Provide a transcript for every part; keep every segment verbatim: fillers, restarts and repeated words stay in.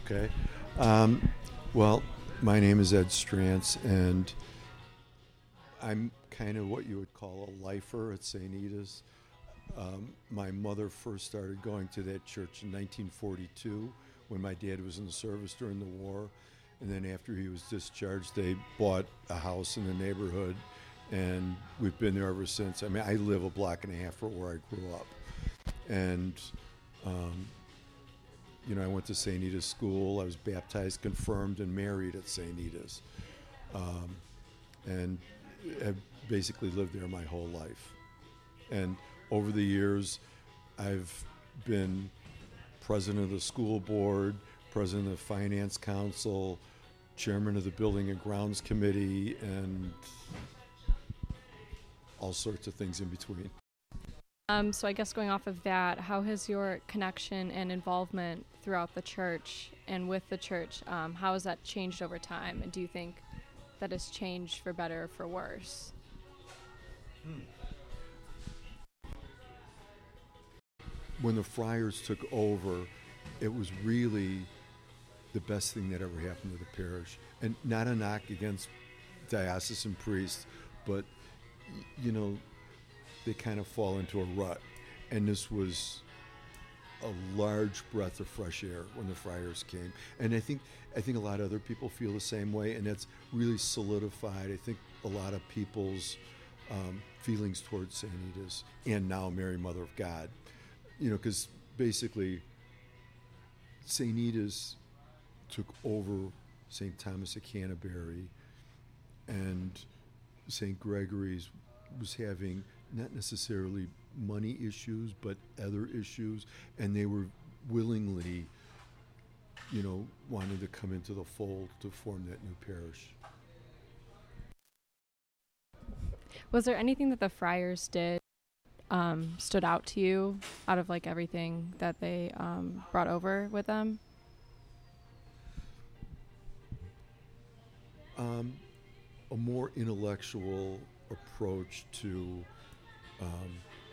Okay. Um, well, my name is Ed Strantz, and I'm kind of what you would call a lifer at Saint Ida's. Um, my mother first started going to that church in nineteen forty-two when my dad was in the service during the war. And then after he was discharged, they bought a house in the neighborhood, and we've been there ever since. I mean, I live a block and a half from where I grew up. And, um, you know, I went to Saint Ida's school. I was baptized, confirmed, and married at Saint Ida's. Um, and have basically lived there my whole life. And over the years, I've been president of the school board, president of the finance council, chairman of the building and grounds committee, and all sorts of things in between. Um, so I guess going off of that, how has your connection and involvement throughout the church and with the church, um, how has that changed over time? And do you think that has changed for better or for worse? Hmm. When the Friars took over, it was really the best thing that ever happened to the parish. And not a knock against diocesan priests, but, you know, they kind of fall into a rut. And this was a large breath of fresh air when the Friars came. And I think I think a lot of other people feel the same way, and that's really solidified, I think, a lot of people's um, feelings towards Saint Ida's and now Mary, Mother of God. You know, because basically Saint Ida's took over Saint Thomas of Canterbury, and Saint Gregory's was having not necessarily money issues, but other issues, and they were willingly, you know, wanting to come into the fold to form that new parish. Was there anything that the Friars did um, stood out to you out of like everything that they um, brought over with them? Um, a more intellectual approach to um,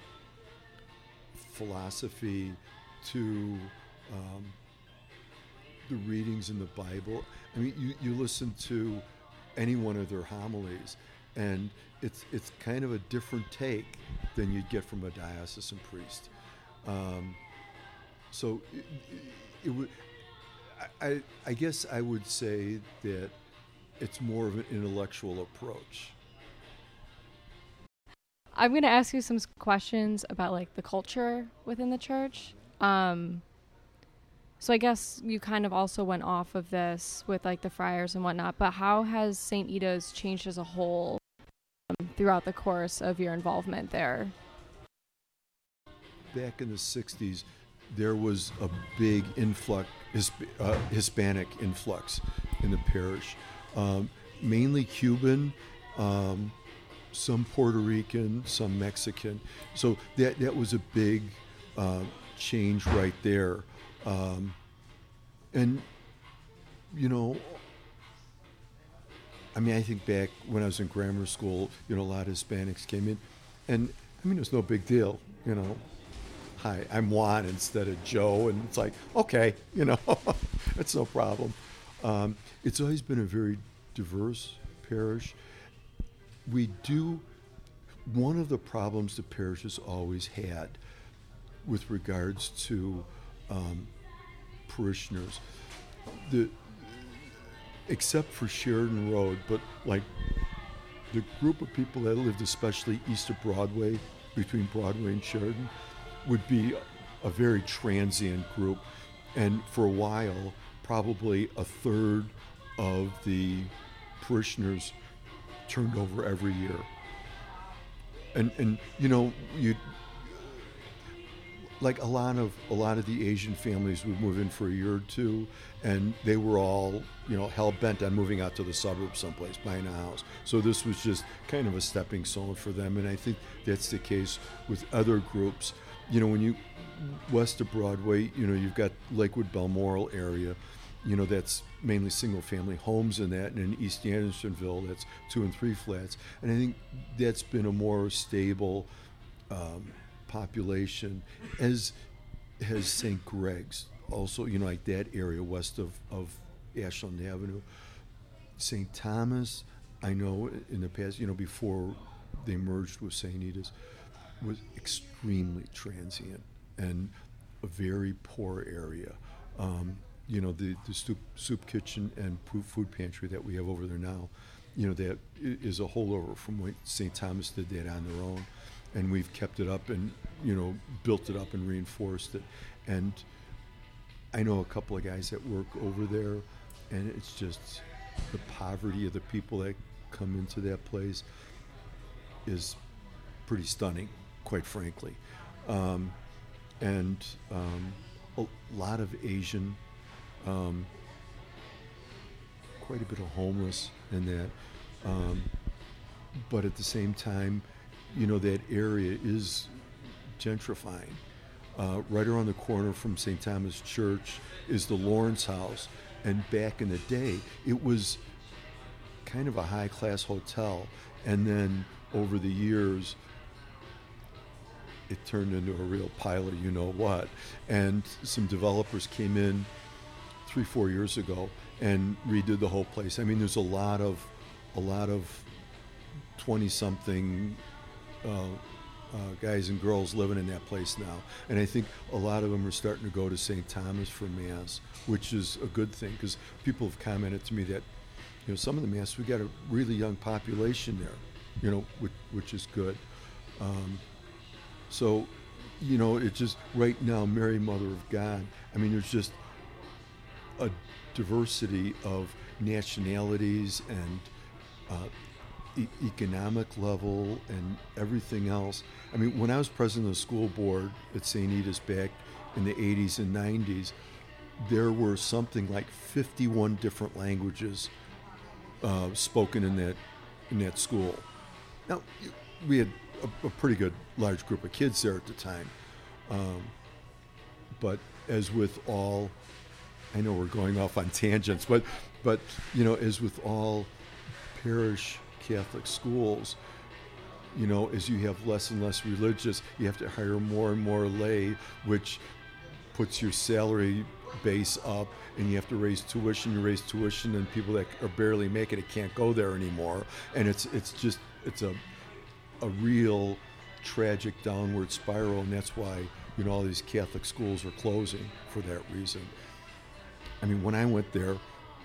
philosophy, to um, the readings in the Bible. I mean, you, you listen to any one of their homilies, and it's it's kind of a different take than you'd get from a diocesan priest. Um, so it, it, it would, I, I guess I would say that it's more of an intellectual approach. I'm going to ask you some questions about like the culture within the church. Um, so I guess you kind of also went off of this with like the Friars and whatnot, but how has Saint Ida's changed as a whole um, throughout the course of your involvement there? Back in the sixties, there was a big influx, uh, Hispanic influx in the parish, um, mainly Cuban, um, some Puerto Rican, some Mexican. So that that was a big uh, change right there. Um, and, you know, I mean, I think back when I was in grammar school, you know, a lot of Hispanics came in. And, I mean, it was no big deal, you know. Hi, I'm Juan instead of Joe. And it's like, okay, you know, it's no problem. Um, it's always been a very diverse parish. We do, one of the problems the parish has always had with regards to um, parishioners, the except for Sheridan Road, but like the group of people that lived especially east of Broadway, between Broadway and Sheridan, would be a very transient group. And for a while, probably a third of the parishioners turned over every year. And and you know, you like a lot of a lot of the Asian families would move in for a year or two, and they were all, you know, hell bent on moving out to the suburbs someplace, buying a house. So this was just kind of a stepping stone for them, and I think that's the case with other groups. You know, when you west of Broadway, you know, you've got Lakewood Balmoral area. You know, that's mainly single-family homes in that, and in East Andersonville, that's two and three flats. And I think that's been a more stable um, population, as has Saint Greg's also, you know, like that area west of, of Ashland Avenue. Saint Thomas, I know in the past, you know, before they merged with Saint Edith's, was extremely transient and a very poor area. Um, you know, the, the soup, soup kitchen and food pantry that we have over there now, you know, that is a holdover from when Saint Thomas did that on their own. And we've kept it up and, you know, built it up and reinforced it. And I know a couple of guys that work over there, and it's just the poverty of the people that come into that place is pretty stunning, quite frankly. Um, and um, a lot of Asian, um, quite a bit of homeless in that. Um, but at the same time, you know, that area is gentrifying. Uh, right around the corner from Saint Thomas Church is the Lawrence House. And back in the day, it was kind of a high-class hotel. And then over the years, it turned into a real pile of you-know-what. And some developers came in three, four years ago and redid the whole place. I mean, there's a lot of, a lot of twenty-something uh, uh, guys and girls living in that place now. And I think a lot of them are starting to go to Saint Thomas for Mass, which is a good thing, because people have commented to me that, you know, some of the Mass, we got a really young population there, you know, which, which is good. Um, so, you know, it just, right now, Mary Mother of God, I mean, there's just a diversity of nationalities and uh, e- economic level and everything else. I mean, when I was president of the school board at Saint Edith's back in the eighties and nineties, there were something like fifty-one different languages uh, spoken in that in that school. Now, we had a, a pretty good large group of kids there at the time, um, but as with all, I know we're going off on tangents, but but you know, as with all parish Catholic schools, you know, as you have less and less religious, you have to hire more and more lay, which puts your salary base up, and you have to raise tuition. You raise tuition, and people that are barely making it can't go there anymore. And it's it's just it's a a real tragic downward spiral, and that's why, you know, all these Catholic schools are closing for that reason. I mean, when I went there,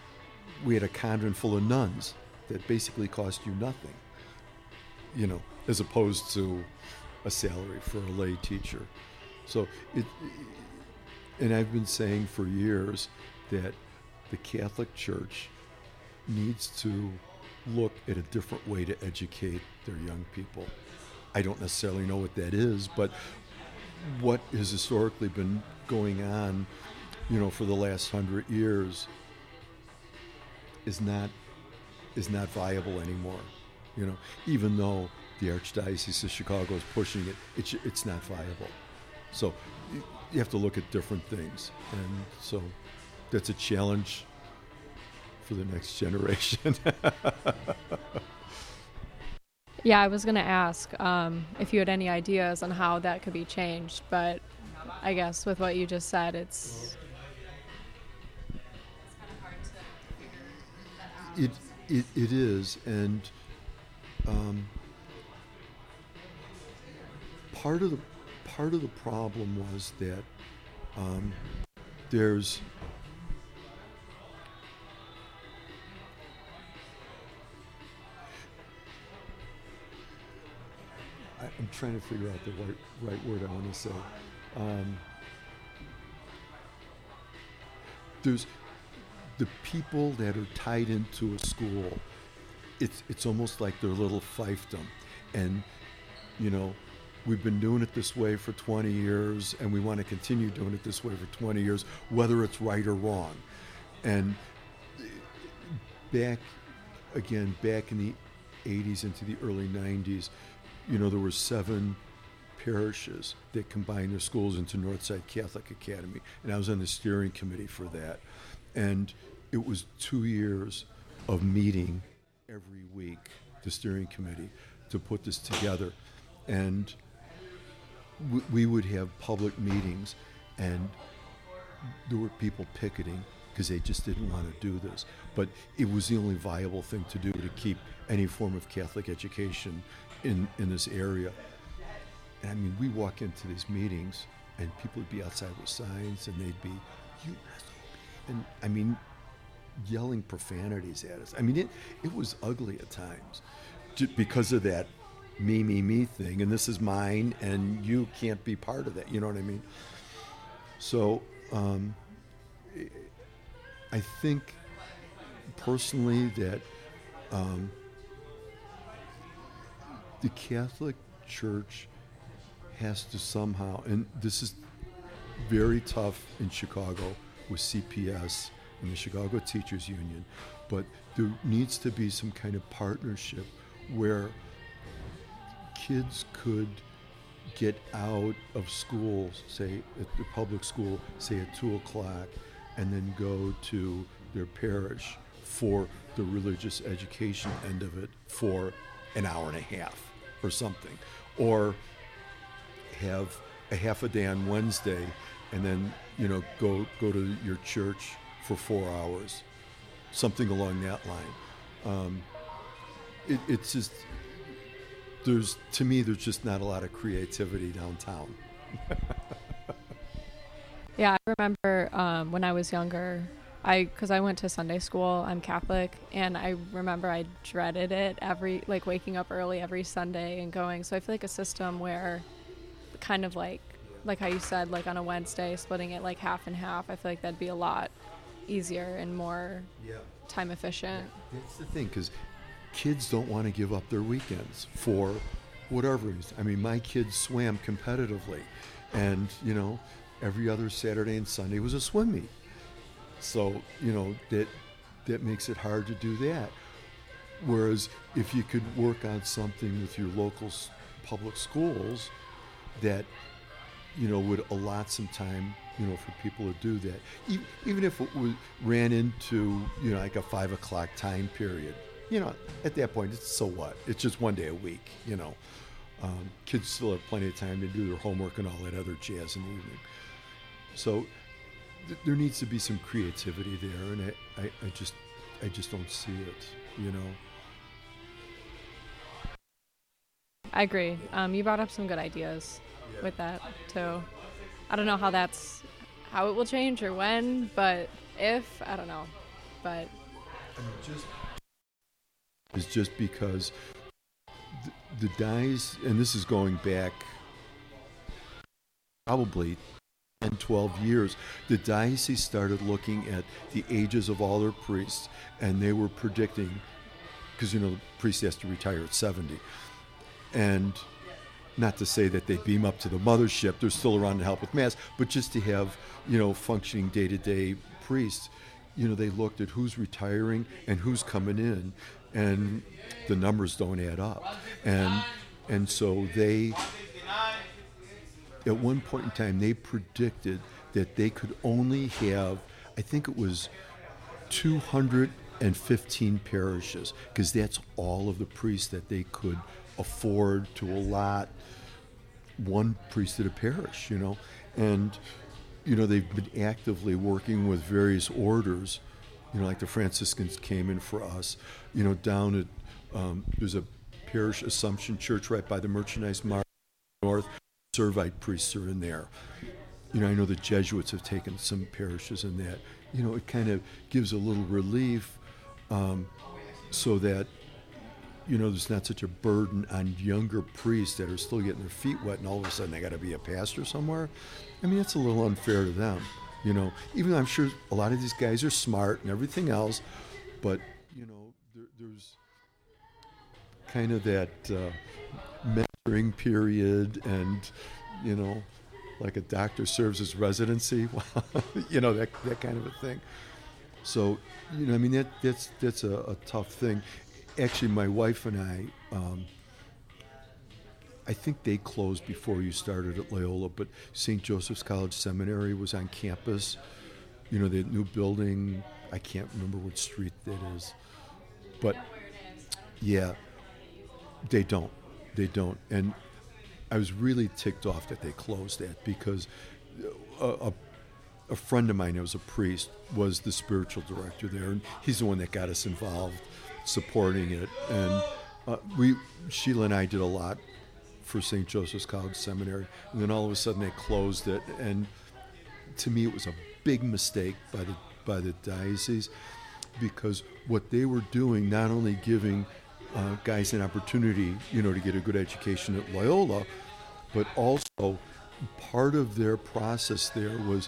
we had a convent full of nuns that basically cost you nothing, you know, as opposed to a salary for a lay teacher. So it, and I've been saying for years that the Catholic Church needs to look at a different way to educate their young people. I don't necessarily know what that is, but what has historically been going on, you know, for the last hundred years is not is not viable anymore. You know, even though the Archdiocese of Chicago is pushing it, it's it's not viable. So you have to look at different things, and so that's a challenge for the next generation. Yeah, I was going to ask um, if you had any ideas on how that could be changed, but I guess with what you just said, it's... it's kind of hard to figure that out. It, it, it is, and um, part of the part of the problem was that um, there's I, I'm trying to figure out the right, right word I want to say. Um, there's the people that are tied into a school. It's it's almost like their little fiefdom, and you know, we've been doing it this way for twenty years, and we want to continue doing it this way for twenty years, whether it's right or wrong. And back again, back in the eighties into the early nineties, you know, there were seven parishes that combined their schools into Northside Catholic Academy, and I was on the steering committee for that. And it was two years of meeting every week, the steering committee, to put this together. And w- we would have public meetings, and there were people picketing because they just didn't want to do this. But it was the only viable thing to do to keep any form of Catholic education in, in this area. And I mean, we walk into these meetings and people would be outside with signs and they'd be, U S O P, and I mean, yelling profanities at us. I mean, it, it was ugly at times just because of that me, me, me thing, and this is mine, and you can't be part of that, you know what I mean? So, um, I think personally that um, the Catholic Church has to somehow, and this is very tough in Chicago with C P S and the Chicago Teachers Union, but there needs to be some kind of partnership where kids could get out of school, say at the public school, say at two o'clock, and then go to their parish for the religious education end of it for an hour and a half or something. Or have a half a day on Wednesday and then, you know, go go to your church for four hours, something along that line. Um, it, it's just, there's, to me, there's just not a lot of creativity downtown. Yeah, I remember um, when I was younger, I because I went to Sunday school, I'm Catholic, and I remember I dreaded it every, like waking up early every Sunday and going. So I feel like a system where kind of like, like how you said, like on a Wednesday, splitting it like half and half, I feel like that'd be a lot easier and more yeah. time efficient. That's the thing, because kids don't want to give up their weekends for whatever reason. I mean, my kids swam competitively, and, you know, every other Saturday and Sunday was a swim meet. So, you know, that that makes it hard to do that. Whereas if you could work on something with your local s- public schools that, you know, would allot some time, you know, for people to do that. Even, even if it was, ran into, you know, like a five o'clock time period. You know, at that point, it's so what? It's just one day a week, you know. Um, kids still have plenty of time to do their homework and all that other jazz in the evening. So th- there needs to be some creativity there, and I, I, I just I just don't see it, you know. I agree. Um, you brought up some good ideas yeah. with that, too. I don't know how that's, how it will change or when, but if, I don't know. But I mean, just is just because the, the dice, and this is going back probably ten, twelve years, the diocese started looking at the ages of all their priests, and they were predicting, because, you know, the priest has to retire at seventy. And not to say that they beam up to the mothership, they're still around to help with Mass, but just to have, you know, functioning day-to-day priests, you know, they looked at who's retiring and who's coming in, and the numbers don't add up. And and so they, at one point in time, they predicted that they could only have, I think it was two hundred fifteen parishes, because that's all of the priests that they could afford to allot one priest at a parish, you know. And, you know, they've been actively working with various orders, you know, like the Franciscans came in for us, you know, down at, um, there's a parish, Assumption Church, right by the Merchandise Mart North. Servite priests are in there. You know, I know the Jesuits have taken some parishes in that. You know, it kind of gives a little relief um, so that, you know, there's not such a burden on younger priests that are still getting their feet wet and all of a sudden they got to be a pastor somewhere. I mean, that's a little unfair to them, you know. Even though I'm sure a lot of these guys are smart and everything else, but, you know, there, there's kind of that uh, mentoring period and, you know, like a doctor serves his residency, you know, that that kind of a thing. So, you know, I mean, that that's that's a, a tough thing. Actually, my wife and I, um, I think they closed before you started at Loyola, but Saint Joseph's College Seminary was on campus. You know, the new building, I can't remember what street that is. But, yeah, they don't. They don't. And I was really ticked off that they closed that, because a, a, a friend of mine who was a priest was the spiritual director there, and he's the one that got us involved, supporting it. And uh, we, Sheila and I, did a lot for Saint Joseph's College Seminary, and then all of a sudden they closed it. And to me, it was a big mistake by the by the diocese, because what they were doing, not only giving uh, guys an opportunity, you know, to get a good education at Loyola, but also part of their process there was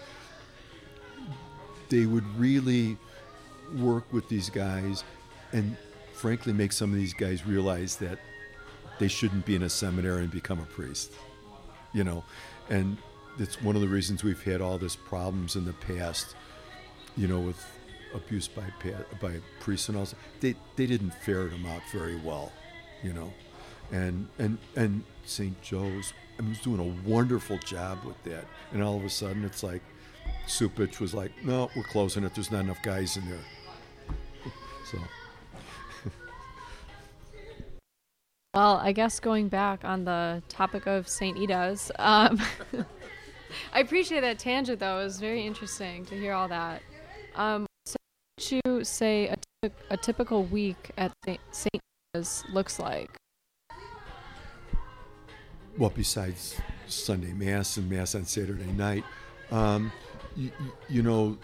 they would really work with these guys and frankly make some of these guys realize that they shouldn't be in a seminary and become a priest, you know. And that's one of the reasons we've had all this problems in the past, you know, with abuse by by priests and all. They they didn't ferret them out very well, you know. And and and Saint Joe's, I mean, was doing a wonderful job with that. And all of a sudden, it's like Supich was like, "No, we're closing it. There's not enough guys in there." So. Well, I guess going back on the topic of Saint Ida's, um, I appreciate that tangent, though. It was very interesting to hear all that. Um, so what would you say a, typ- a typical week at Saint Ida's looks like? Well, besides Sunday Mass and Mass on Saturday night, um, you, you know,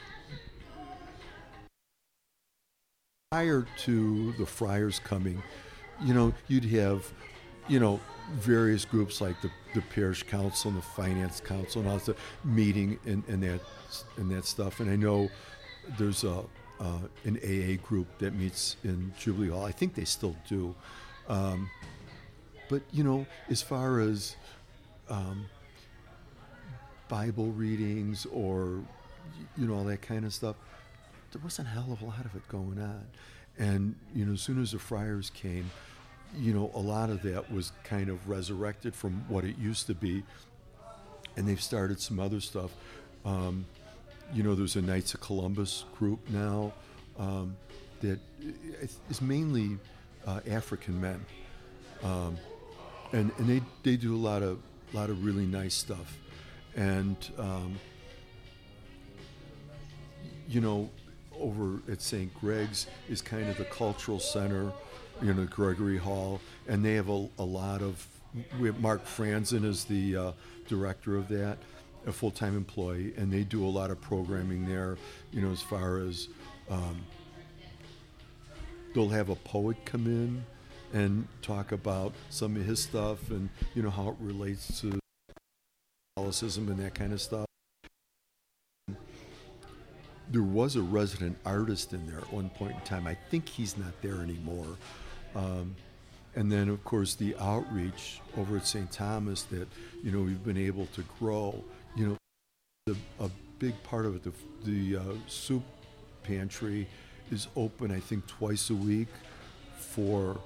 prior to the friars coming, you know, you'd have, you know, various groups like the, the parish council and the finance council and all that meeting and, and that and that stuff. And I know there's a uh, an A A group that meets in Jubilee Hall. I think they still do. Um, but you know, as far as um, Bible readings or you know all that kind of stuff, there wasn't a hell of a lot of it going on. And you know, as soon as the friars came, you know, a lot of that was kind of resurrected from what it used to be, and they've started some other stuff. Um, you know, there's a Knights of Columbus group now um, that is mainly uh, African men, um, and and they they do a lot of lot of really nice stuff, and um, you know, over at Saint Greg's is kind of the cultural center. You know, Gregory Hall, and they have a, a lot of. We have Mark Franzen is the uh, director of that, a full-time employee, and they do a lot of programming there. You know, as far as um, they'll have a poet come in and talk about some of his stuff, and you know how it relates to Catholicism and that kind of stuff. There was a resident artist in there at one point in time. I think he's not there anymore. Um, and then, of course, the outreach over at Saint Thomas that, you know, we've been able to grow. You know, the, a big part of it, the, the uh, soup pantry is open, I think, twice a week for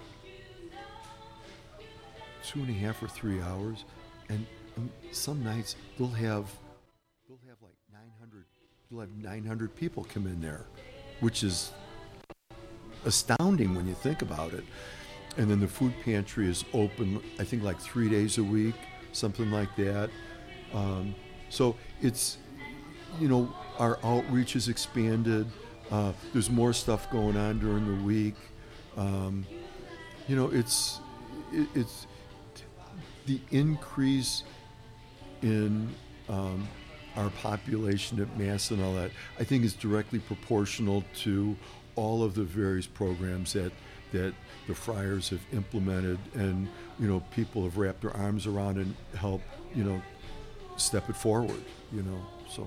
two and a half or three hours. And, and some nights they'll have, they'll have like nine hundred, they'll have nine hundred people come in there, which is astounding when you think about it. And then the food pantry is open, I think, like three days a week, something like that. Um, so it's, you know, our outreach is expanded. Uh, there's more stuff going on during the week. Um, you know, it's it, it's the increase in um, our population at Mass and all that, I think is directly proportional to all of the various programs that that the friars have implemented, and you know people have wrapped their arms around and helped you know step it forward. You know, so.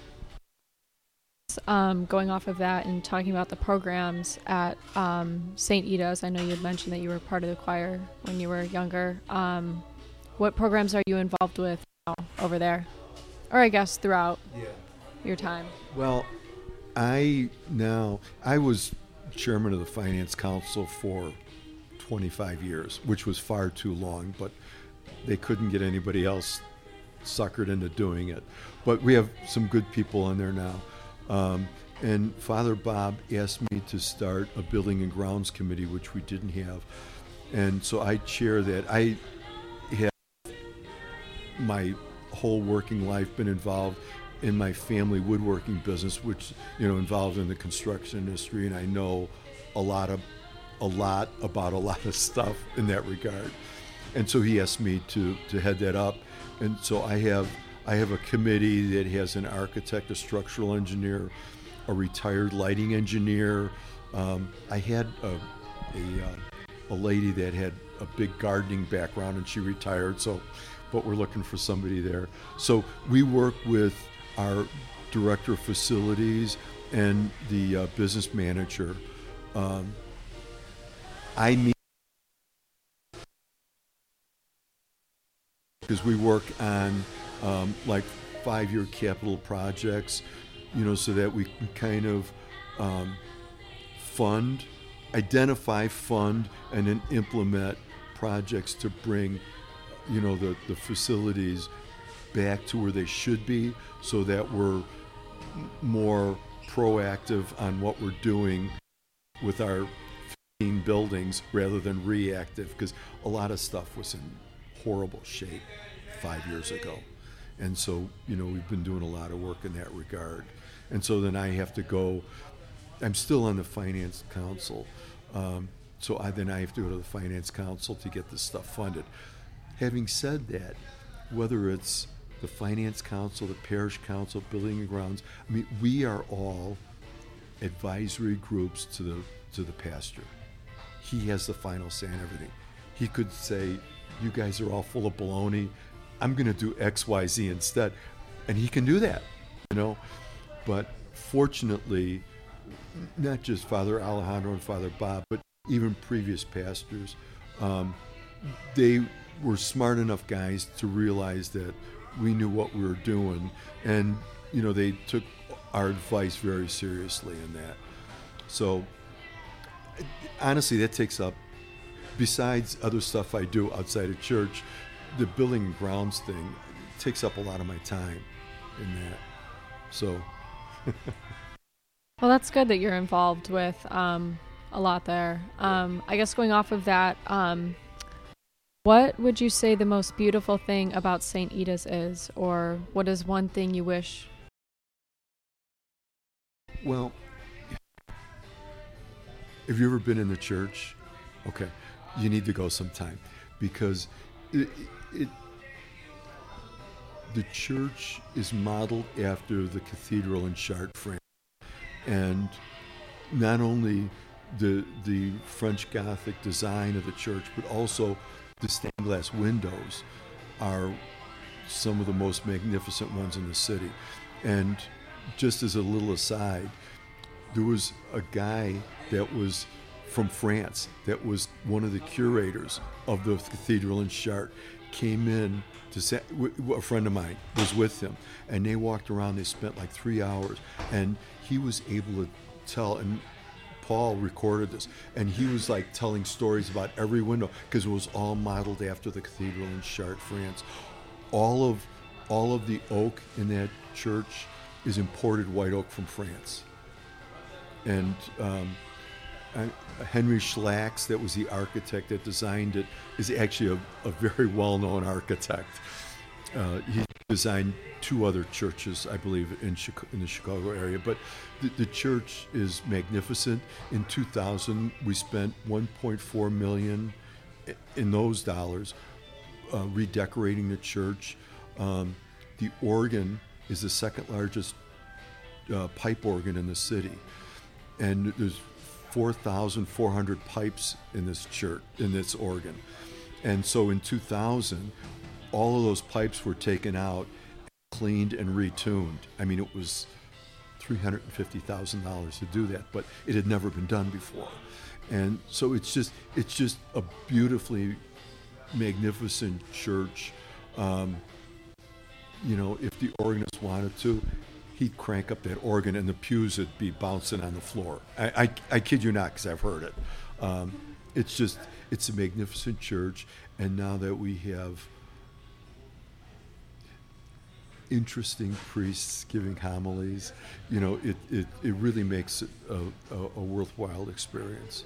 Um, going off of that and talking about the programs at um, Saint Ida's, I know you had mentioned that you were part of the choir when you were younger. Um, what programs are you involved with now over there, or I guess throughout yeah. your time? Well. I now, I was chairman of the Finance Council for twenty-five years, which was far too long, but they couldn't get anybody else suckered into doing it. But we have some good people on there now. Um, and Father Bob asked me to start a building and grounds committee, which we didn't have. And so I chair that. I have my whole working life been involved in my family woodworking business, which, you know, involved in the construction industry, and I know a lot of a lot about a lot of stuff in that regard. And so he asked me to to head that up. And so I have I have a committee that has an architect, a structural engineer, a retired lighting engineer. Um, I had a a, uh, a lady that had a big gardening background, and she retired. So, but we're looking for somebody there. So we work with our director of facilities and the uh, business manager. Um, I meet because we work on um, like five-year capital projects, you know, so that we can kind of um, fund, identify, fund, and then implement projects to bring, you know, the, the facilities back to where they should be, so that we're more proactive on what we're doing with our fifteen buildings rather than reactive, because a lot of stuff was in horrible shape five years ago. And so, you know, we've been doing a lot of work in that regard. And so then I have to go, I'm still on the finance council. Um, so I, then I have to go to the finance council to get this stuff funded. Having said that, whether it's the finance council, the parish council, building and grounds, I mean, we are all advisory groups to the to the pastor. He has the final say on everything. He could say, you guys are all full of baloney, I'm going to do X, Y, Z instead. And he can do that, you know. But fortunately, not just Father Alejandro and Father Bob, but even previous pastors, um, they were smart enough guys to realize that we knew what we were doing. And, you know, they took our advice very seriously in that. So, honestly, that takes up, besides other stuff I do outside of church, the building and grounds thing takes up a lot of my time in that. So. Well, that's good that you're involved with um, a lot there. Um, I guess going off of that, um, what would you say the most beautiful thing about Saint Ida's is, or what is one thing you wish? Well, have you ever been in the church? Okay, you need to go sometime, because it, it, the church is modeled after the cathedral in Chartres, France, and not only the the French Gothic design of the church, but also the stained glass windows are some of the most magnificent ones in the city. And just as a little aside, there was a guy that was from France that was one of the curators of the cathedral in Chartres, came in to say, a friend of mine was with him, and they walked around, they spent like three hours, and he was able to tell, and Paul recorded this, and he was like telling stories about every window, because it was all modeled after the cathedral in Chartres, France. All of all of the oak in that church is imported white oak from France. And um, Henry Schlacks, that was the architect that designed it, is actually a, a very well-known architect. Uh, he designed two other churches, I believe, in, Chicago, in the Chicago area. But the, the church is magnificent. In two thousand, we spent one point four million dollars in those dollars uh, redecorating the church. Um, the organ is the second largest uh, pipe organ in the city, and there's four thousand four hundred pipes in this church, in this organ. And so in two thousand, all of those pipes were taken out, cleaned, and retuned. I mean, it was three hundred fifty thousand dollars to do that, but it had never been done before. And so it's just it's just a beautifully magnificent church. Um, you know, if the organist wanted to, he'd crank up that organ and the pews would be bouncing on the floor. I, I, I kid you not, because I've heard it. Um, it's just, it's a magnificent church. And now that we have interesting priests giving homilies, you know, it, it, it really makes it a, a, a worthwhile experience.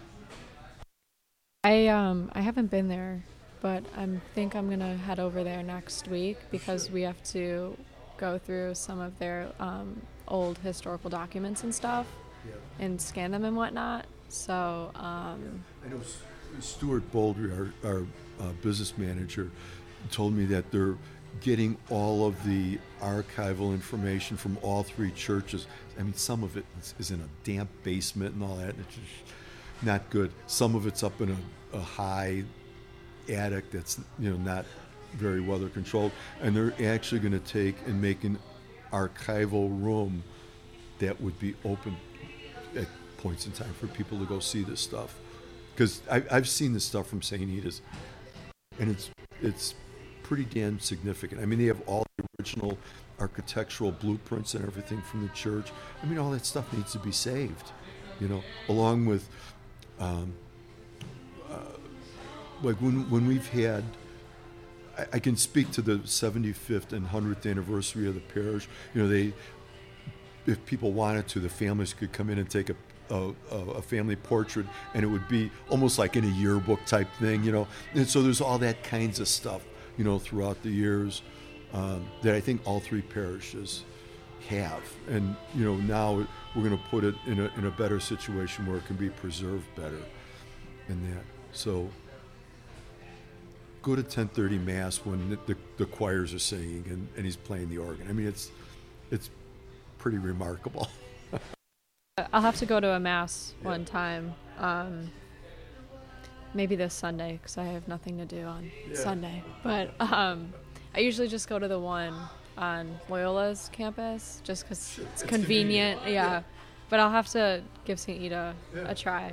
I um I haven't been there, but I think I'm gonna head over there next week, because we have to go through some of their um, old historical documents and stuff Yeah. and scan them and whatnot. So, um, I know S- Stuart Baldry, our, our uh, business manager, told me that they're getting all of the archival information from all three churches. I mean, some of it is, is in a damp basement and all that, and it's just not good. Some of it's up in a, a high attic that's, you know, not very weather controlled, and they're actually going to take and make an archival room that would be open at points in time for people to go see this stuff. Because I've seen this stuff from Saint Edith's, and it's it's pretty damn significant. I mean, they have all the original architectural blueprints and everything from the church. I mean, all that stuff needs to be saved, you know, along with, um, uh, like when when we've had, I, I can speak to the seventy-fifth and one hundredth anniversary of the parish. You know, they, if people wanted to, the families could come in and take a A, a family portrait, and it would be almost like in a yearbook type thing, you know. And so there's all that kinds of stuff, you know, throughout the years um, that I think all three parishes have. And, you know, now we're going to put it in a, in a better situation where it can be preserved better and that. So go to ten thirty Mass when the, the, the choirs are singing and, and he's playing the organ. I mean, it's it's pretty remarkable. I'll have to go to a mass one time, um, maybe this Sunday, because I have nothing to do on Yeah. Sunday. But um, I usually just go to the one on Loyola's campus, just because Sure, it's, it's convenient. convenient. Yeah. Yeah. But I'll have to give Saint Ida Yeah. a try.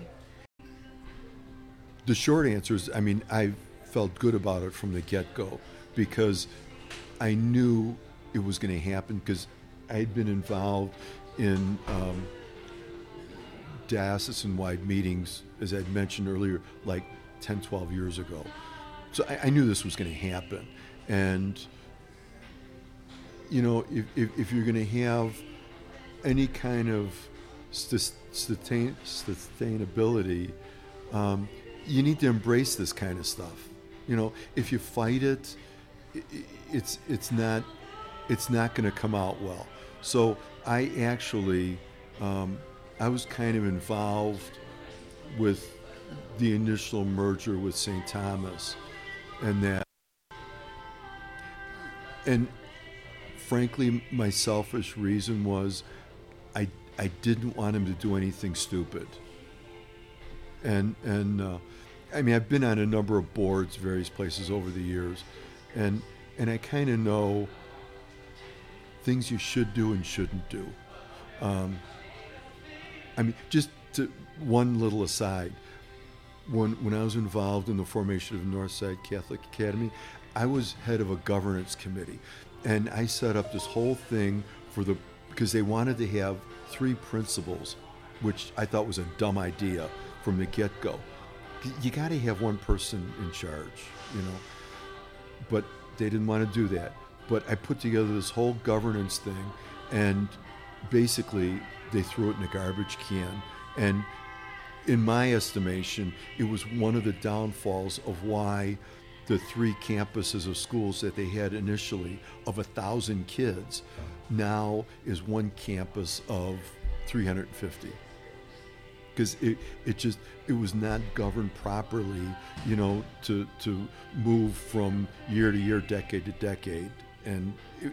The short answer is, I mean, I felt good about it from the get-go because I knew it was going to happen because I had been involved in um, diocesan-wide meetings, as I'd mentioned earlier, like ten, twelve years ago. So I, I knew this was going to happen. And, you know, if, if, if you're going to have any kind of sus- sustain, sustainability, um, you need to embrace this kind of stuff. You know, if you fight it, it's it's not it's not going to come out well. So I actually, um, I was kind of involved with the initial merger with Saint Thomas, and that, and frankly, my selfish reason was I I didn't want him to do anything stupid. And and uh, I mean, I've been on a number of boards, various places over the years, and and I kind of know things you should do and shouldn't do. Um, I mean, just to, one little aside. When when I was involved in the formation of Northside Catholic Academy, I was head of a governance committee, and I set up this whole thing for the because they wanted to have three principals, which I thought was a dumb idea from the get-go. You got to have one person in charge, you know. But they didn't want to do that. But I put together this whole governance thing, and basically they threw it in a garbage can. And in my estimation, it was one of the downfalls of why the three campuses of schools that they had initially of a thousand kids now is one campus of three hundred fifty. Because it, it just it was not governed properly, you know, to to move from year to year, decade to decade. And it,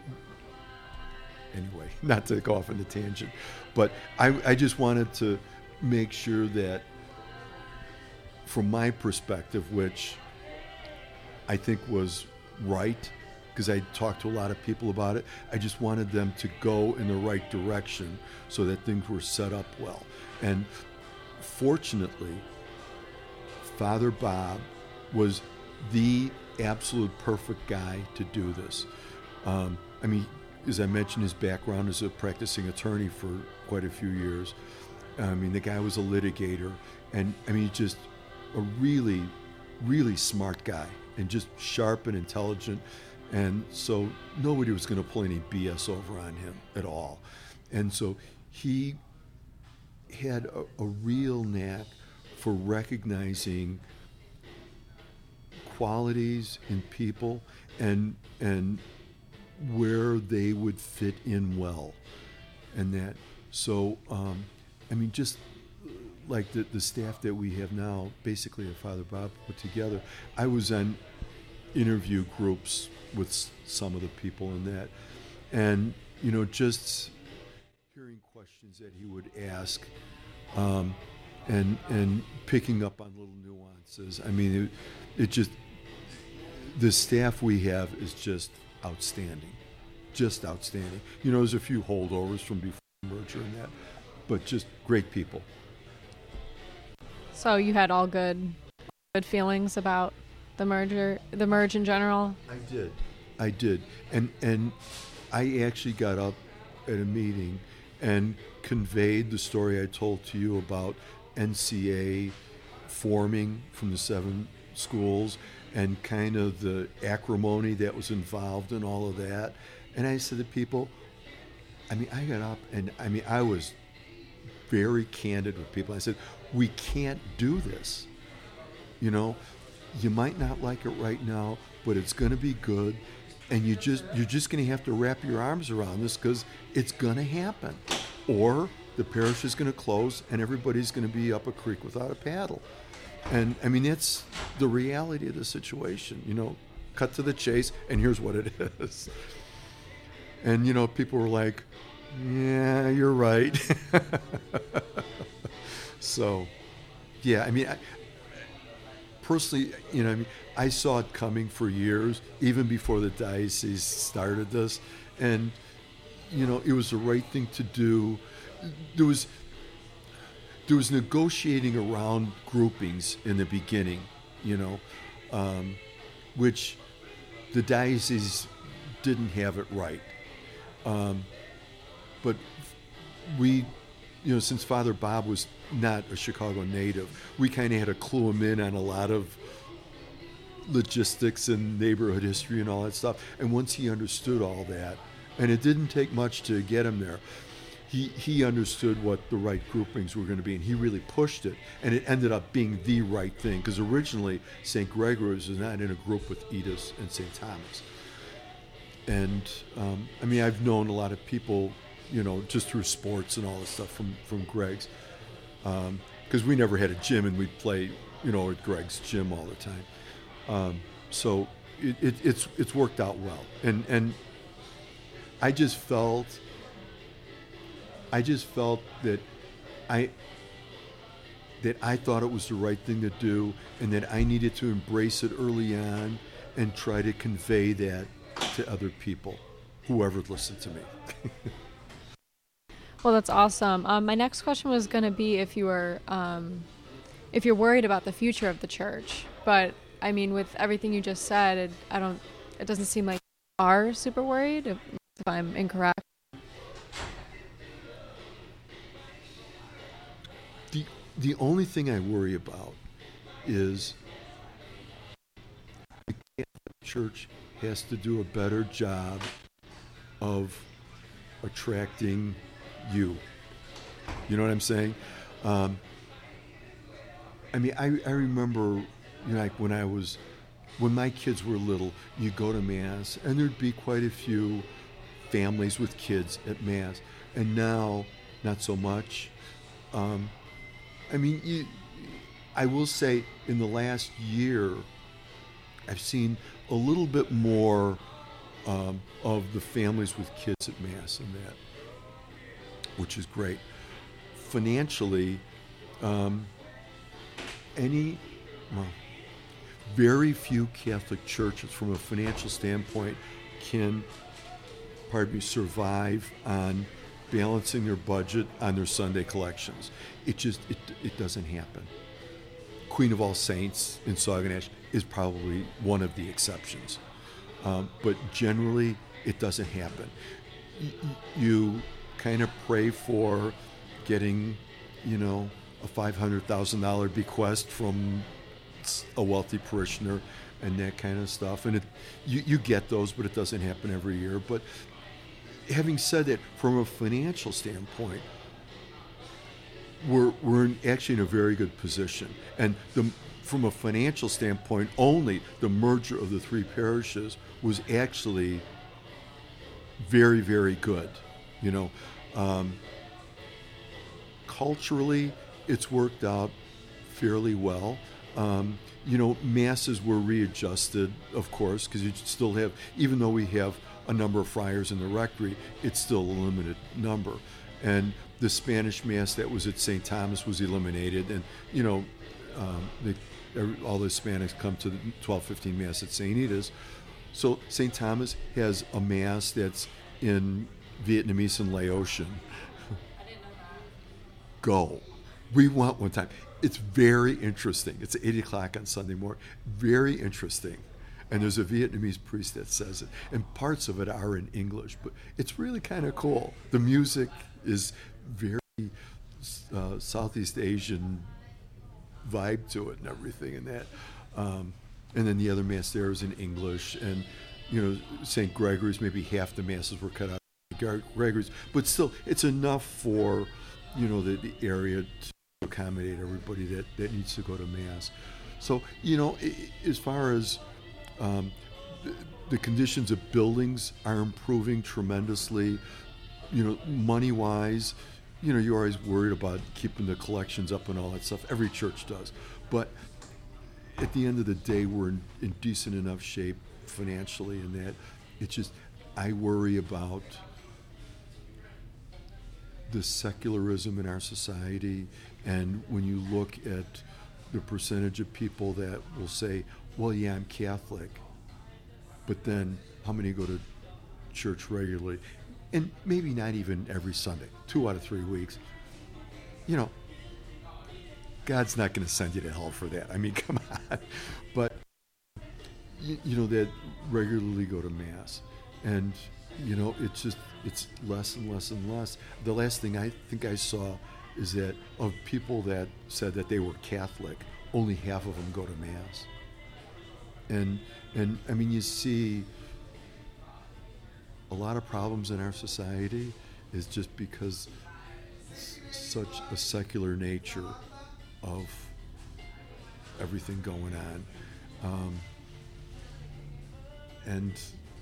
anyway, not to go off on a tangent, but I, I just wanted to make sure that from my perspective, which I think was right, because I talked to a lot of people about it, I just wanted them to go in the right direction so that things were set up well. And fortunately, Father Bob was the absolute perfect guy to do this. Um, I mean, as I mentioned, his background as a practicing attorney for quite a few years. I mean, the guy was a litigator, and I mean, just a really, really smart guy, and just sharp and intelligent. And so nobody was going to pull any B S over on him at all. And so he had a, a real knack for recognizing qualities in people and and where they would fit in well, and that. So, um, I mean, just like the, the staff that we have now, basically, that Father Bob put together. I was on interview groups with s- some of the people in that, and you know, just hearing questions that he would ask, um, and and picking up on little nuances. I mean, it, it just the staff we have is just outstanding, just outstanding. You know, there's a few holdovers from before the merger and that, but just great people. So you had all good, good feelings about the merger, the merge in general. I did, I did, and and I actually got up at a meeting and conveyed the story I told to you about N C A forming from the seven schools and kind of the acrimony that was involved in all of that. And I said to people, I mean, I got up and I mean, I was very candid with people. I said, we can't do this. You know, you might not like it right now, but it's going to be good. And you just, you're just going to have to wrap your arms around this because it's going to happen. Or the parish is going to close and everybody's going to be up a creek without a paddle. And I mean, that's the reality of the situation, you know, cut to the chase, and here's what it is. And, you know, people were like, yeah, you're right. So, yeah, I mean, I, personally, you know, I mean, I saw it coming for years, even before the diocese started this. And, you know, it was the right thing to do. There was... There was negotiating around groupings in the beginning, you know, um, which the diocese didn't have it right. Um, but we, you know, since Father Bob was not a Chicago native, we kind of had to clue him in on a lot of logistics and neighborhood history and all that stuff. And once he understood all that, and it didn't take much to get him there, He he understood what the right groupings were going to be, and he really pushed it, and it ended up being the right thing, because originally Saint Gregory's was not in a group with Edith and Saint Thomas. And, um, I mean, I've known a lot of people, you know, just through sports and all this stuff from, from Greg's, because um, we never had a gym, and we'd play, you know, at Greg's gym all the time. Um, so it, it, it's it's worked out well. And, and I just felt... I just felt that I that I thought it was the right thing to do, and that I needed to embrace it early on and try to convey that to other people, whoever listened to me. Well, that's awesome. Um, my next question was going to be if you were um, if you're worried about the future of the church, but I mean, with everything you just said, it, I don't. It doesn't seem like you are super worried. If, if I'm incorrect. The the only thing I worry about is the Catholic Church has to do a better job of attracting you. You know what I'm saying? Um, I mean, I, I remember, you know, like when I was, when my kids were little, you go to Mass, and there'd be quite a few families with kids at Mass, and now, not so much. Um, I mean, you, I will say in the last year, I've seen a little bit more um, of the families with kids at Mass and that, which is great. Financially, um, any, well, very few Catholic churches from a financial standpoint can, pardon me, survive on balancing their budget on their Sunday collections. It just, it, it doesn't happen. Queen of All Saints in Sauganash is probably one of the exceptions. Um, but generally, it doesn't happen. Y- you kind of pray for getting, you know, a five hundred thousand dollars bequest from a wealthy parishioner and that kind of stuff. And it, you, you get those, but it doesn't happen every year. But having said that, from a financial standpoint, we're we're in, actually in a very good position. And the, from a financial standpoint, only the merger of the three parishes was actually very, very good. You know, um, culturally, it's worked out fairly well. Um, you know, masses were readjusted, of course, because you still have, even though we have a number of friars in the rectory, it's still a limited number. And the Spanish Mass that was at Saint Thomas was eliminated, and, you know, um, they, all the Hispanics come to the twelve fifteen Mass at Saint Edith's. So Saint Thomas has a Mass that's in Vietnamese and Laotian. Go. We went one time. It's very interesting. It's eight o'clock on Sunday morning. Very interesting. And there's a Vietnamese priest that says it. And parts of it are in English, but it's really kind of cool. The music is very uh, Southeast Asian vibe to it and everything and that. Um, and then the other Mass there is in English. And, you know, Saint Gregory's, maybe half the Masses were cut out of Gregory's. But still, it's enough for, you know, the, the area to accommodate everybody that, that needs to go to Mass. So, you know, as far as um, the, the conditions of buildings are improving tremendously, you know, money-wise, you know, you're always worried about keeping the collections up and all that stuff. Every church does. But at the end of the day, we're in, in decent enough shape financially in that. It's just, I worry about the secularism in our society, and when you look at the percentage of people that will say, well, yeah, I'm Catholic, but then how many go to church regularly? And maybe not even every Sunday, two out of three weeks. You know, God's not going to send you to hell for that. I mean, come on. But, you, you know, that regularly go to Mass. And, you know, it's just, it's less and less and less. The last thing I think I saw is that of people that said that they were Catholic, only half of them go to Mass. And, and I mean, you see a lot of problems in our society is just because such a secular nature of everything going on. Um, and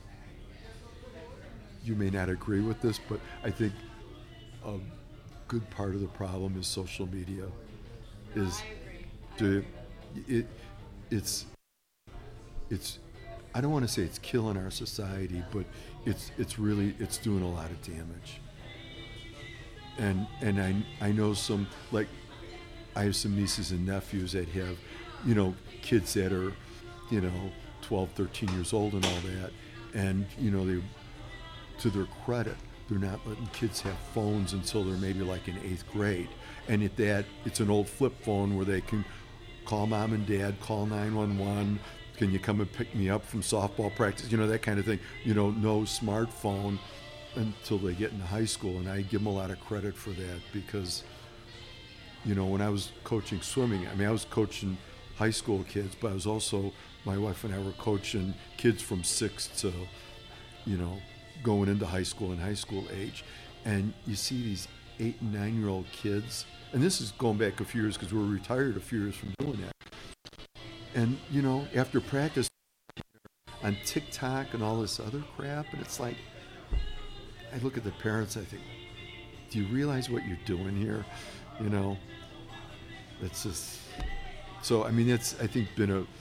you may not agree with this, but I think a good part of the problem is social media. Is to, it, it's, it's, I don't want to say it's killing our society, but it's it's really, it's doing a lot of damage. And and I I know some, like, I have some nieces and nephews that have, you know, kids that are, you know, twelve, thirteen years old and all that. And, you know, they, to their credit, they're not letting kids have phones until they're maybe like in eighth grade. And at that, it's an old flip phone where they can call mom and dad, call nine one one, can you come and pick me up from softball practice, you know, that kind of thing. You know, no smartphone until they get into high school. And I give them a lot of credit for that because, you know, when I was coaching swimming, I mean, I was coaching high school kids, but I was also, my wife and I were coaching kids from six to, you know, going into high school and high school age. And you see these eight and nine year old kids, and this is going back a few years because we were retired a few years from doing that. And, you know, after practice on TikTok and all this other crap, and it's like, I look at the parents, I think, do you realize what you're doing here? You know, it's just, so, I mean, it's, I think, been a,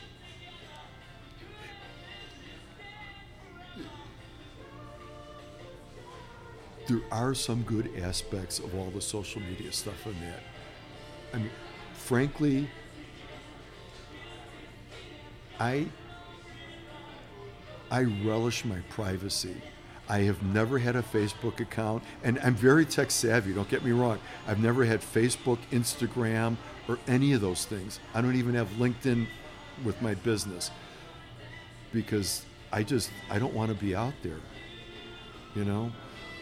there are some good aspects of all the social media stuff in that. I mean, frankly, I I relish my privacy. I have never had a Facebook account, and I'm very tech savvy, don't get me wrong. I've never had Facebook, Instagram, or any of those things. I don't even have LinkedIn with my business because I just, I don't want to be out there, you know?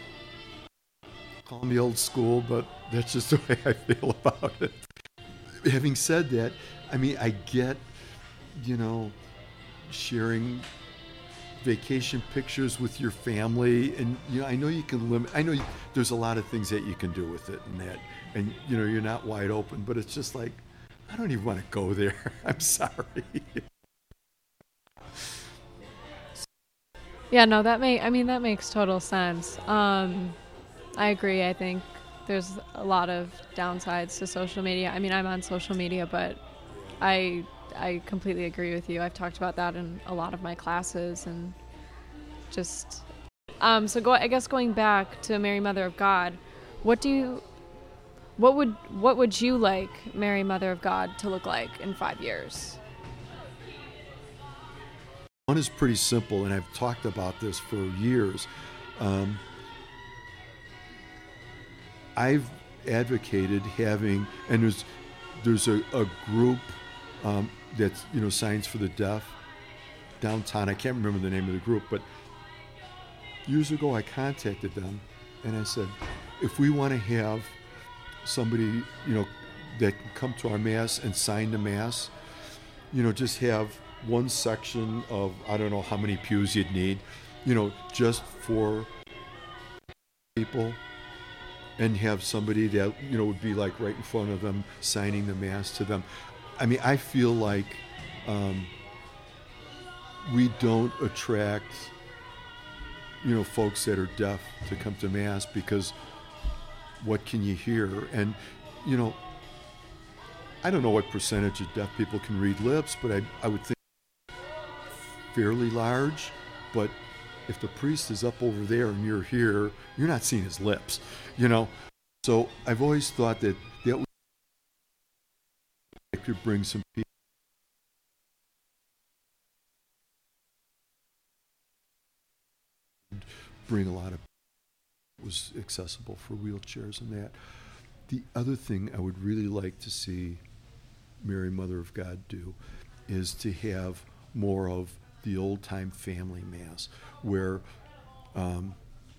Call me old school, but that's just the way I feel about it. Having said that, I mean, I get, you know, sharing vacation pictures with your family, and, you know, I know you can limit, I know you, there's a lot of things that you can do with it and that, and, you know, you're not wide open, but it's just like, I don't even want to go there. I'm sorry. Yeah, no, that may I mean that makes total sense. Um, I agree. I think there's a lot of downsides to social media. I mean, I'm on social media, but I I completely agree with you. I've talked about that in a lot of my classes and just um so go I guess going back to Mary Mother of God, what do you what would what would you like Mary Mother of God to look like in five years? One is pretty simple, and I've talked about this for years. Um, I've advocated having, and there's there's a, a group um, that's you know Signs for the Deaf downtown. I can't remember the name of the group, but years ago I contacted them, and I said, if we want to have somebody you know that can come to our mass and sign the mass, you know, just have one section of I don't know how many pews you'd need, you know, just for people, and have somebody that you know would be like right in front of them signing the mass to them. I mean, I feel like um, we don't attract you know folks that are deaf to come to mass because what can you hear? And you know, I don't know what percentage of deaf people can read lips, but I I would think fairly large. But if the priest is up over there and you're here, you're not seeing his lips, you know. So I've always thought that that could bring some people, bring a lot of was accessible for wheelchairs and that. The other thing I would really like to see Mary Mother of God do is to have more of the old-time family mass, where um,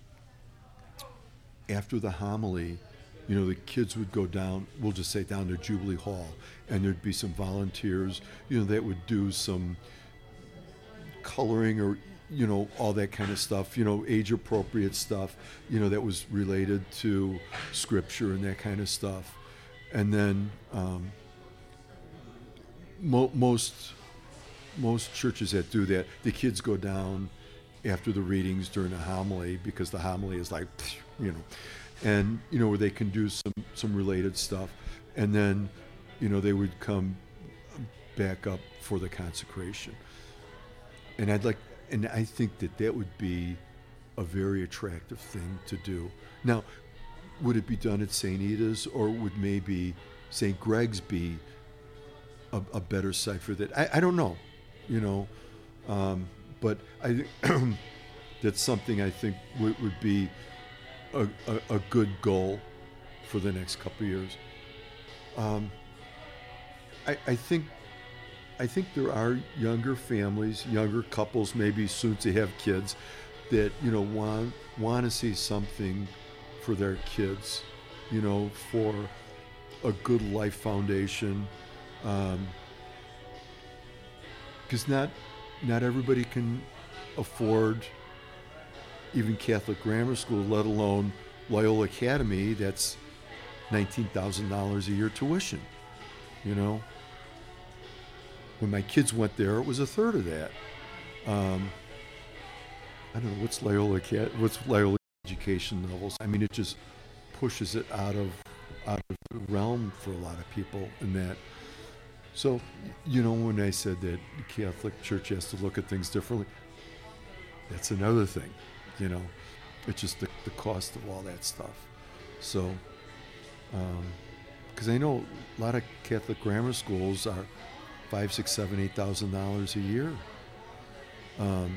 after the homily, you know, the kids would go down, we'll just say down to Jubilee Hall, and there'd be some volunteers, you know, that would do some coloring or, you know, all that kind of stuff, you know, age-appropriate stuff, you know, that was related to scripture and that kind of stuff. And then um, mo- most most churches that do that, the kids go down after the readings during the homily, because the homily is like, you know, and, you know, where they can do some, some related stuff. And then, you know, they would come back up for the consecration. And I'd like, and I think that that would be a very attractive thing to do. Now, would it be done at Saint Ida's, or would maybe Saint Greg's be a, a better site for that? I, I don't know, you know, um, but I think that's something I think w- would be a, a, a good goal for the next couple of years. Um, I, I think I think there are younger families, younger couples, maybe soon to have kids, that you know want want to see something for their kids, you know, for a good life foundation, because um, not not everybody can afford even Catholic grammar school, let alone Loyola Academy. That's nineteen thousand dollars a year tuition, you know. When my kids went there, it was a third of that. Um, I don't know what's Loyola what's Loyola education levels. I mean, it just pushes it out of out of the realm for a lot of people in that. So, you know, when I said that the Catholic Church has to look at things differently, that's another thing. You know, it's just the, the cost of all that stuff. So, because um, I know a lot of Catholic grammar schools are five, six, seven, eight thousand dollars a year. Um,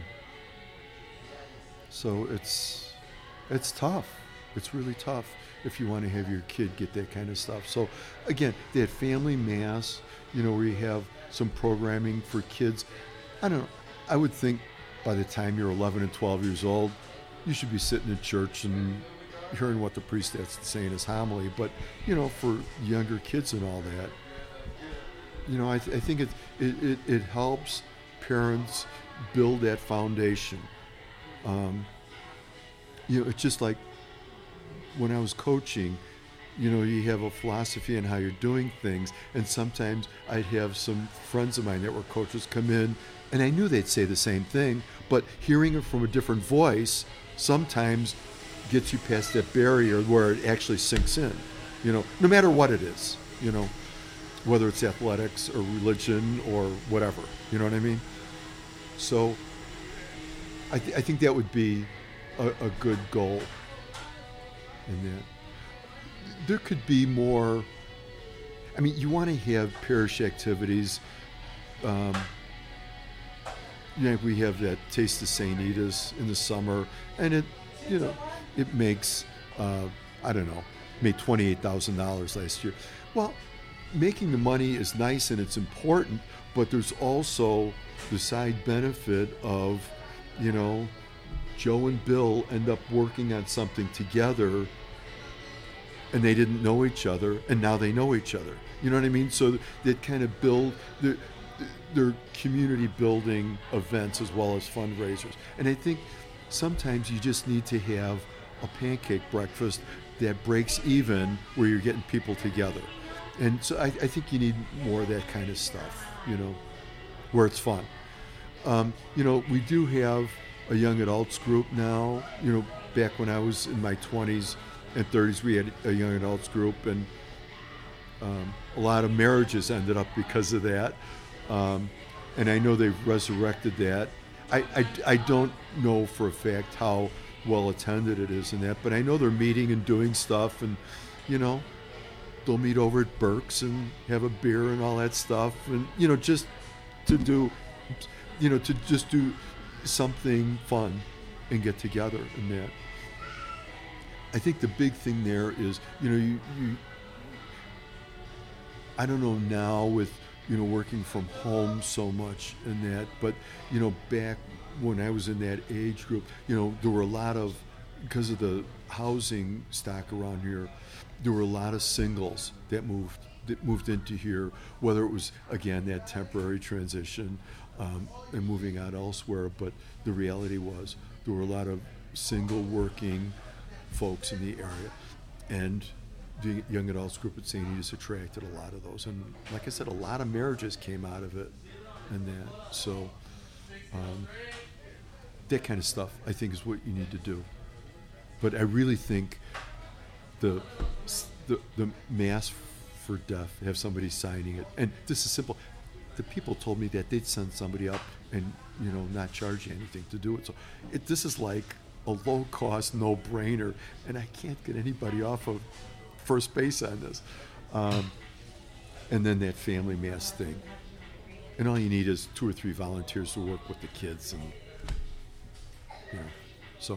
so it's it's tough. It's really tough if you want to have your kid get that kind of stuff. So again, that family mass, you know, where you have some programming for kids. I don't know. I would think by the time you're eleven and twelve years old, you should be sitting in church and hearing what the priest has to say in his homily. But you know, for younger kids and all that, you know, I, th- I think it, it, it, it helps parents build that foundation. Um, you know, it's just like when I was coaching, you know, you have a philosophy on how you're doing things. And sometimes I'd have some friends of mine that were coaches come in, and I knew they'd say the same thing, but hearing it from a different voice sometimes gets you past that barrier where it actually sinks in, you know, no matter what it is, you know, whether it's athletics or religion or whatever, you know what I mean? So I, th- I think that would be a, a good goal in that. There could be more, I mean, you want to have parish activities. Um, you know, we have that Taste of Saint Edith's in the summer, and it, you know, it makes, uh, I don't know, made twenty-eight thousand dollars last year. Well, making the money is nice and it's important, but there's also the side benefit of, you know, Joe and Bill end up working on something together, and they didn't know each other, and now they know each other. You know what I mean? So they kind of build their, their community building events as well as fundraisers. And I think sometimes you just need to have a pancake breakfast that breaks even, where you're getting people together. And so I, I think you need more of that kind of stuff, you know, where it's fun. Um, you know, we do have a young adults group now. You know, back when I was in my twenties and thirties, we had a young adults group, and um, a lot of marriages ended up because of that. Um, and I know they've resurrected that. I, I, I don't know for a fact how well attended it is in that, but I know they're meeting and doing stuff, and, you know, they'll meet over at Burke's and have a beer and all that stuff, and, you know, just to do, you know, to just do something fun and get together in that. I think the big thing there is, you know, you, you I don't know now with, you know, working from home so much and that, but, you know, back when I was in that age group, you know, there were a lot of, because of the housing stock around here, there were a lot of singles that moved that moved into here, whether it was, again, that temporary transition um, and moving out elsewhere, but the reality was there were a lot of single working folks in the area, and the young adults group at Saint Edith's attracted a lot of those, and like I said, a lot of marriages came out of it and that. So um, that kind of stuff I think is what you need to do. But I really think the the, the mass for deaf, have somebody signing it, and this is simple. The people told me that they'd send somebody up and, you know, not charge you anything to do it. So it, this is like a low-cost, no-brainer, and I can't get anybody off of first base on this. Um, and then that family mass thing. And all you need is two or three volunteers to work with the kids, and, you know, so.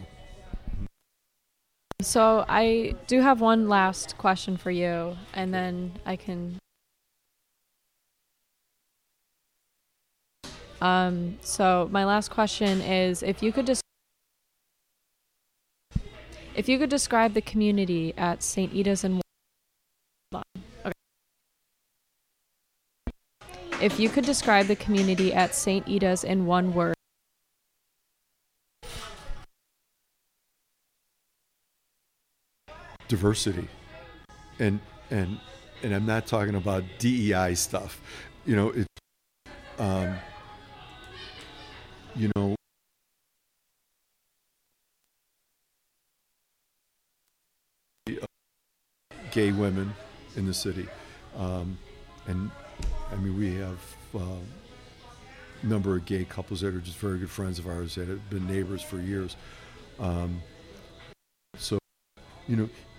So I do have one last question for you, and then I can... Um, so my last question is, if you could just if you could describe the community at Saint Edith's in one okay. If you could describe the community at Saint Edith's in one word. Diversity. And and and I'm not talking about D E I stuff. You know, it um you know, gay women in the city. Um, and, I mean, we have uh, a number of gay couples that are just very good friends of ours that have been neighbors for years. Um, so, you know,